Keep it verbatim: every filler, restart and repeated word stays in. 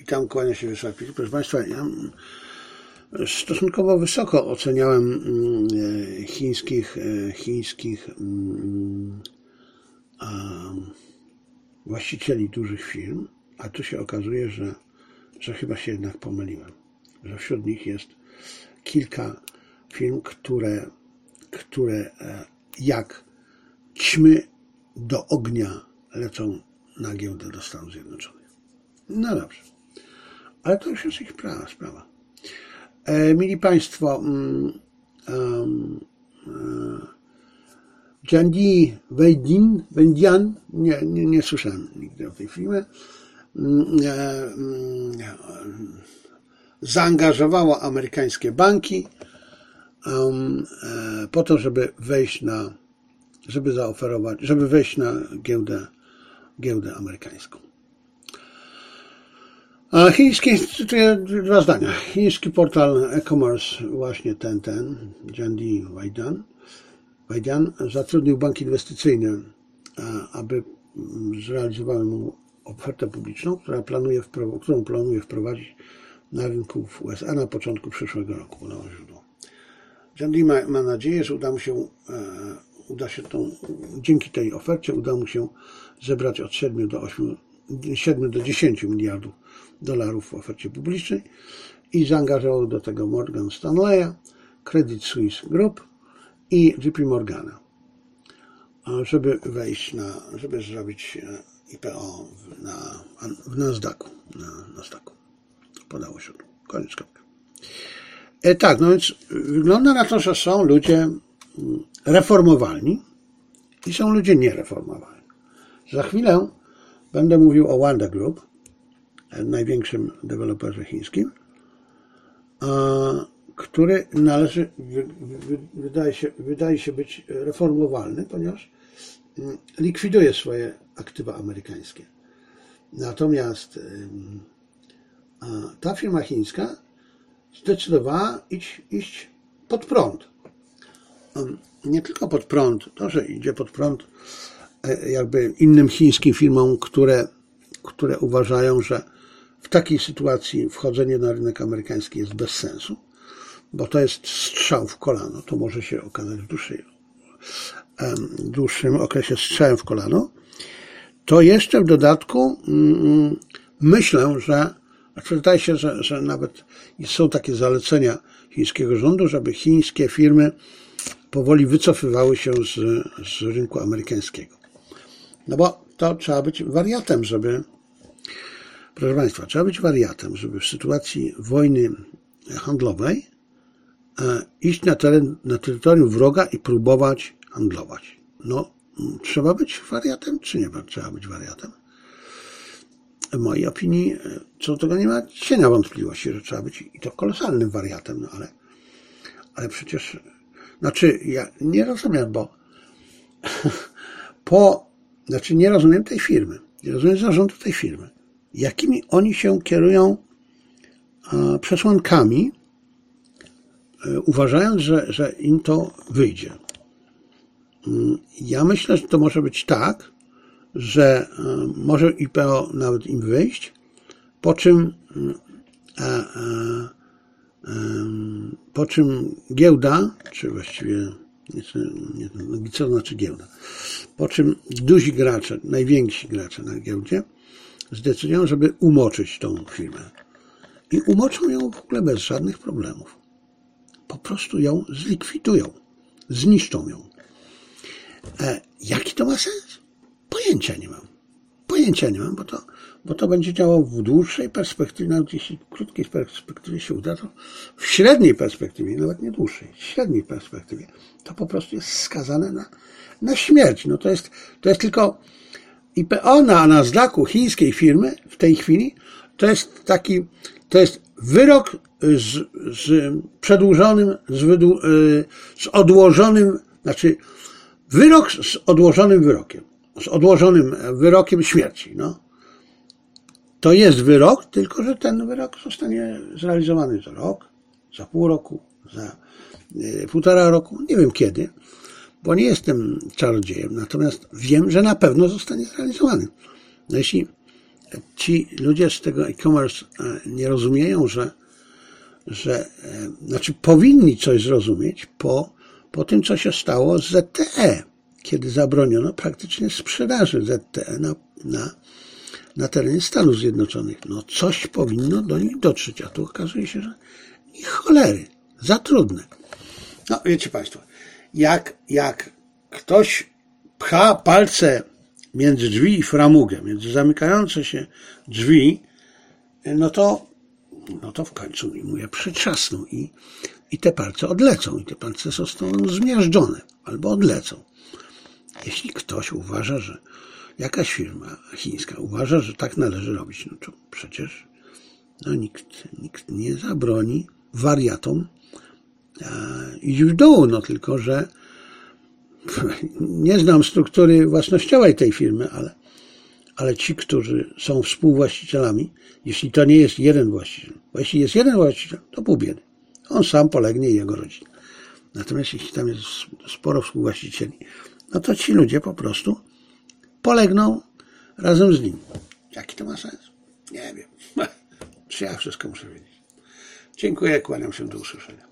Witam, kłania się Wiesław Pil. Proszę Państwa, ja stosunkowo wysoko oceniałem chińskich, chińskich właścicieli dużych firm, a tu się okazuje, że, że chyba się jednak pomyliłem, że wśród nich jest kilka firm, które, które jak ćmy do ognia lecą na giełdę do Stanów Zjednoczonych. No dobrze, ale to już jest ich sprawa. E, mili Państwo, um, um, Jiandi Weidin, Wendian, nie, nie, nie słyszałem nigdy o tej firmie, e, zaangażowała amerykańskie banki um, e, po to, żeby wejść na, żeby zaoferować, żeby wejść na giełdę, giełdę amerykańską. A chiński, cytuję dwa zdania. Chiński portal e-commerce, właśnie ten, ten, Jiandi Weidan, Weidan zatrudnił bank inwestycyjny, aby zrealizowały mu ofertę publiczną, która planuje którą planuje wprowadzić na rynku w U S A na początku przyszłego roku. No, źródło. Jiandi ma, ma nadzieję, że uda mu się, uda się tą, dzięki tej ofercie uda mu się zebrać od siedmiu do ośmiu, siedmiu do dziesięciu miliardów dolarów w ofercie publicznej i zaangażował do tego Morgan Stanleya, Credit Suisse Group i J P Morgana, żeby wejść na, żeby zrobić I P O na, w Nasdaqu. Na Nasdaqu. Podało się tu. Koniec kropka. E, tak, no więc wygląda na to, że są ludzie reformowalni i są ludzie niereformowalni. Za chwilę będę mówił o Wanda Group, największym deweloperze chińskim, który należy, wydaje się, wydaje się być reformowalny, ponieważ likwiduje swoje aktywa amerykańskie. Natomiast ta firma chińska zdecydowała iść, iść pod prąd. Nie tylko pod prąd, to, że idzie pod prąd jakby innym chińskim firmom, które, które uważają, że w takiej sytuacji wchodzenie na rynek amerykański jest bez sensu, bo to jest strzał w kolano. To może się okazać w dłuższej, w dłuższym okresie strzałem w kolano. To jeszcze w dodatku mm, myślę, że znaczy wydaje się, że, że nawet są takie zalecenia chińskiego rządu, żeby chińskie firmy powoli wycofywały się z, z rynku amerykańskiego. No bo to trzeba być wariatem, żeby Proszę Państwa, trzeba być wariatem, żeby w sytuacji wojny handlowej iść na teren, na terytorium wroga i próbować handlować. No, trzeba być wariatem, czy nie trzeba być wariatem? W mojej opinii, co do tego nie ma cienia wątpliwości, że trzeba być i to kolosalnym wariatem, no ale, ale przecież, znaczy, ja nie rozumiem, bo po, znaczy nie rozumiem tej firmy, nie rozumiem zarządu tej firmy. Jakimi oni się kierują przesłankami, uważając, że, że im to wyjdzie. Ja myślę, że to może być tak, że może I P O nawet im wyjść, po czym po czym giełda, czy właściwie nie, nie, co znaczy giełda, po czym duzi gracze, najwięksi gracze na giełdzie zdecydują, żeby umoczyć tą firmę. I umoczą ją w ogóle bez żadnych problemów. Po prostu ją zlikwidują. Zniszczą ją. E, jaki to ma sens? Pojęcia nie mam. Pojęcia nie mam, bo to, bo to będzie działało w dłuższej perspektywie, nawet jeśli w krótkiej perspektywie się uda, to w średniej perspektywie, nawet nie dłuższej, w średniej perspektywie, to po prostu jest skazane na, na śmierć. No to jest, to jest tylko I P O na Nasdaqu chińskiej firmy w tej chwili to jest taki, to jest wyrok z, z przedłużonym, z, wydłu, z odłożonym, znaczy wyrok z odłożonym wyrokiem, z odłożonym wyrokiem śmierci. No. To jest wyrok, tylko że ten wyrok zostanie zrealizowany za rok, za pół roku, za półtora roku, nie wiem kiedy, bo nie jestem czarodziejem, natomiast wiem, że na pewno zostanie zrealizowany. No jeśli ci ludzie z tego e-commerce nie rozumieją, że, że znaczy powinni coś zrozumieć po, po tym, co się stało z Z T E, kiedy zabroniono praktycznie sprzedaży Z T E na, na, na terenie Stanów Zjednoczonych. No coś powinno do nich dotrzeć, a tu okazuje się, że i cholery, za trudne. No wiecie Państwo, jak, jak ktoś pcha palce między drzwi i framugę, między zamykające się drzwi, no to, no to w końcu mu je przytrzasną i, i te palce odlecą, i te palce zostaną zmiażdżone albo odlecą. Jeśli ktoś uważa, że jakaś firma chińska uważa, że tak należy robić, no to przecież no nikt, nikt nie zabroni wariatom e, iść w dół, no tylko, że nie znam struktury własnościowej tej firmy, ale, ale ci, którzy są współwłaścicielami, jeśli to nie jest jeden właściciel, bo jeśli jest jeden właściciel, to pół biedy. On sam polegnie i jego rodzina. Natomiast jeśli tam jest sporo współwłaścicieli, no to ci ludzie po prostu polegną razem z nim. Jaki to ma sens? Nie wiem. Czy ja wszystko muszę wiedzieć. Dziękuję, kłaniam się, do usłyszenia.